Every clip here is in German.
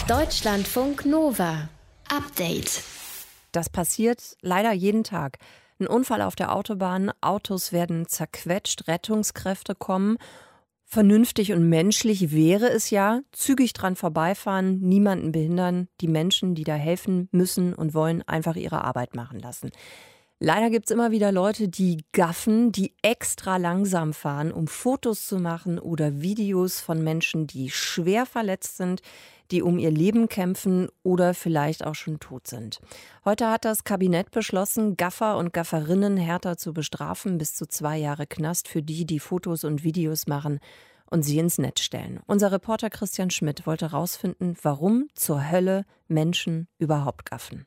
Deutschlandfunk Nova. Update. Das passiert leider jeden Tag. Ein Unfall auf der Autobahn, Autos werden zerquetscht, Rettungskräfte kommen. Vernünftig und menschlich wäre es ja, zügig dran vorbeifahren, niemanden behindern, die Menschen, die da helfen müssen und wollen, einfach ihre Arbeit machen lassen. Leider gibt es immer wieder Leute, die gaffen, die extra langsam fahren, um Fotos zu machen oder Videos von Menschen, die schwer verletzt sind, die um ihr Leben kämpfen oder vielleicht auch schon tot sind. Heute hat das Kabinett beschlossen, Gaffer und Gafferinnen härter zu bestrafen, bis zu 2 Jahre Knast für die, die Fotos und Videos machen und sie ins Netz stellen. Unser Reporter Christian Schmidt wollte herausfinden, warum zur Hölle Menschen überhaupt gaffen.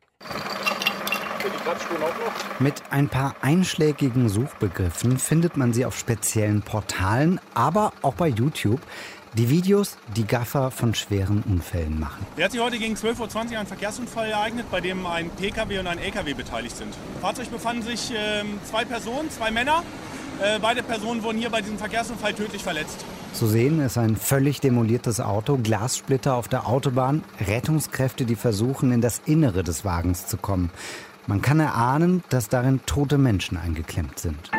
Mit ein paar einschlägigen Suchbegriffen findet man sie auf speziellen Portalen, aber auch bei YouTube. Die Videos, die Gaffer von schweren Unfällen machen. Der hat sich heute gegen 12.20 Uhr ein Verkehrsunfall ereignet, bei dem ein Pkw und ein Lkw beteiligt sind. Im Fahrzeug befanden sich 2 Personen, 2 Männer. Beide Personen wurden hier bei diesem Verkehrsunfall tödlich verletzt. Zu sehen ist ein völlig demoliertes Auto, Glassplitter auf der Autobahn, Rettungskräfte, die versuchen, in das Innere des Wagens zu kommen. Man kann erahnen, dass darin tote Menschen eingeklemmt sind.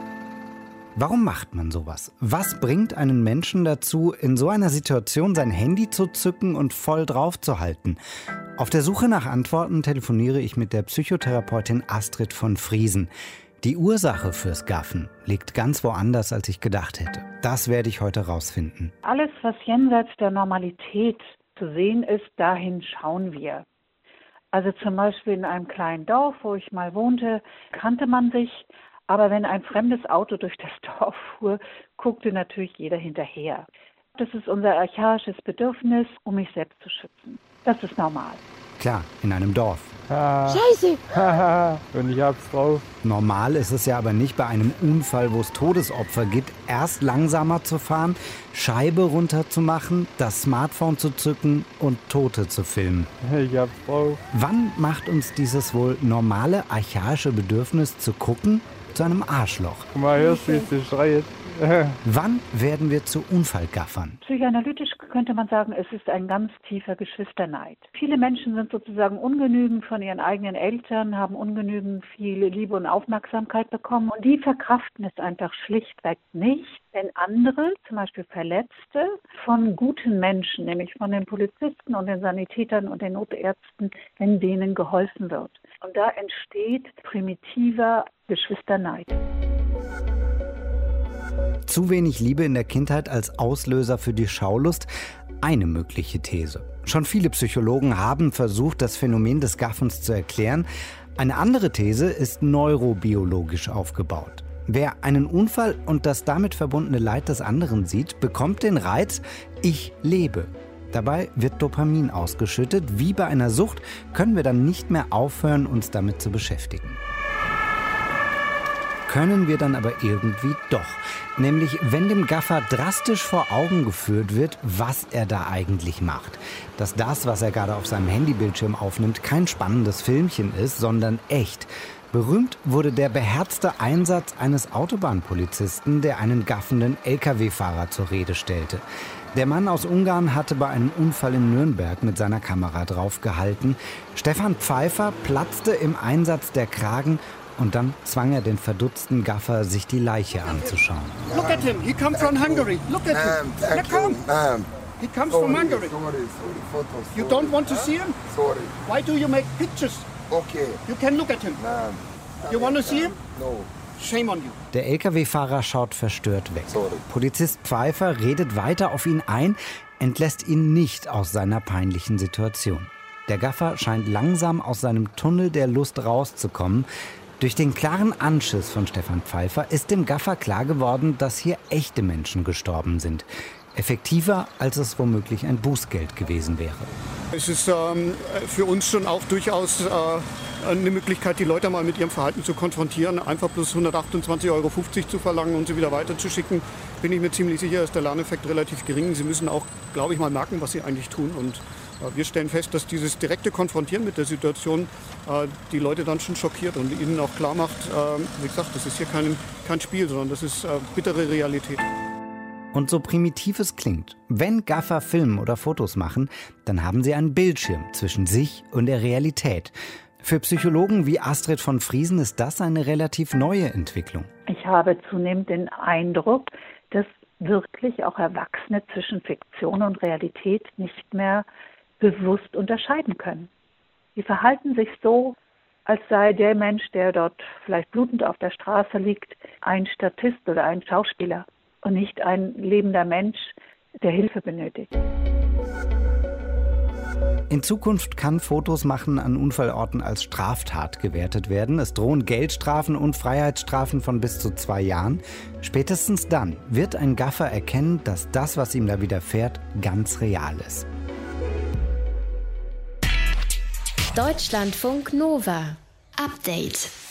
Warum macht man sowas? Was bringt einen Menschen dazu, in so einer Situation sein Handy zu zücken und voll drauf zu halten? Auf der Suche nach Antworten telefoniere ich mit der Psychotherapeutin Astrid von Friesen. Die Ursache fürs Gaffen liegt ganz woanders, als ich gedacht hätte. Das werde ich heute rausfinden. Alles, was jenseits der Normalität zu sehen ist, dahin schauen wir. Also zum Beispiel in einem kleinen Dorf, wo ich mal wohnte, kannte man sich. Aber wenn ein fremdes Auto durch das Dorf fuhr, guckte natürlich jeder hinterher. Das ist unser archaisches Bedürfnis, um mich selbst zu schützen. Das ist normal. Klar, in einem Dorf. Scheiße! Und ich hab's drauf. Normal ist es ja aber nicht bei einem Unfall, wo es Todesopfer gibt, erst langsamer zu fahren, Scheibe runterzumachen, das Smartphone zu zücken und Tote zu filmen. Ich hab's drauf. Wann macht uns dieses wohl normale, archaische Bedürfnis zu gucken zu einem Arschloch? Guck mal, hörst du, wie sie schreit. Wann werden wir zu Unfallgaffern? Psychoanalytisch könnte man sagen, es ist ein ganz tiefer Geschwisterneid. Viele Menschen sind sozusagen ungenügend von ihren eigenen Eltern, haben ungenügend viel Liebe und Aufmerksamkeit bekommen und die verkraften es einfach schlichtweg nicht, wenn andere, zum Beispiel Verletzte, von guten Menschen, nämlich von den Polizisten und den Sanitätern und den Notärzten, wenn denen geholfen wird. Und da entsteht primitiver Geschwisterneid. Zu wenig Liebe in der Kindheit als Auslöser für die Schaulust? Eine mögliche These. Schon viele Psychologen haben versucht, das Phänomen des Gaffens zu erklären. Eine andere These ist neurobiologisch aufgebaut. Wer einen Unfall und das damit verbundene Leid des anderen sieht, bekommt den Reiz, ich lebe. Dabei wird Dopamin ausgeschüttet. Wie bei einer Sucht können wir dann nicht mehr aufhören, uns damit zu beschäftigen. Können wir dann aber irgendwie doch. Nämlich, wenn dem Gaffer drastisch vor Augen geführt wird, was er da eigentlich macht. Dass das, was er gerade auf seinem Handybildschirm aufnimmt, kein spannendes Filmchen ist, sondern echt. Berühmt wurde der beherzte Einsatz eines Autobahnpolizisten, der einen gaffenden Lkw-Fahrer zur Rede stellte. Der Mann aus Ungarn hatte bei einem Unfall in Nürnberg mit seiner Kamera draufgehalten. Stefan Pfeiffer platzte im Einsatz der Kragen und dann zwang er den verdutzten Gaffer, sich die Leiche anzuschauen. Look at him, he comes from Hungary. Look at him. He comes from Hungary. You don't want to see him? Sorry. Why do you make pictures? Okay. You can look at him. You want to see him? No. Shame on you. Der Lkw-Fahrer schaut verstört weg. Sorry. Polizist Pfeiffer redet weiter auf ihn ein, entlässt ihn nicht aus seiner peinlichen Situation. Der Gaffer scheint langsam aus seinem Tunnel der Lust rauszukommen. Durch den klaren Anschiss von Stefan Pfeiffer ist dem Gaffer klar geworden, dass hier echte Menschen gestorben sind. Effektiver, als es womöglich ein Bußgeld gewesen wäre. Es ist für uns schon auch durchaus eine Möglichkeit, die Leute mal mit ihrem Verhalten zu konfrontieren. Einfach bloß 128,50 € zu verlangen und sie wieder weiterzuschicken, bin ich mir ziemlich sicher, ist der Lerneffekt relativ gering. Sie müssen auch, glaube ich, mal merken, was sie eigentlich tun. Und wir stellen fest, dass dieses direkte Konfrontieren mit der Situation die Leute dann schon schockiert und ihnen auch klar macht, wie gesagt, das ist hier kein Spiel, sondern das ist bittere Realität. Und so primitiv es klingt, wenn Gaffer filmen oder Fotos machen, dann haben sie einen Bildschirm zwischen sich und der Realität. Für Psychologen wie Astrid von Friesen ist das eine relativ neue Entwicklung. Ich habe zunehmend den Eindruck, dass wirklich auch Erwachsene zwischen Fiktion und Realität nicht mehr bewusst unterscheiden können. Sie verhalten sich so, als sei der Mensch, der dort vielleicht blutend auf der Straße liegt, ein Statist oder ein Schauspieler und nicht ein lebender Mensch, der Hilfe benötigt. In Zukunft kann Fotos machen an Unfallorten als Straftat gewertet werden. Es drohen Geldstrafen und Freiheitsstrafen von bis zu 2 Jahren. Spätestens dann wird ein Gaffer erkennen, dass das, was ihm da widerfährt, ganz real ist. Deutschlandfunk Nova. Update.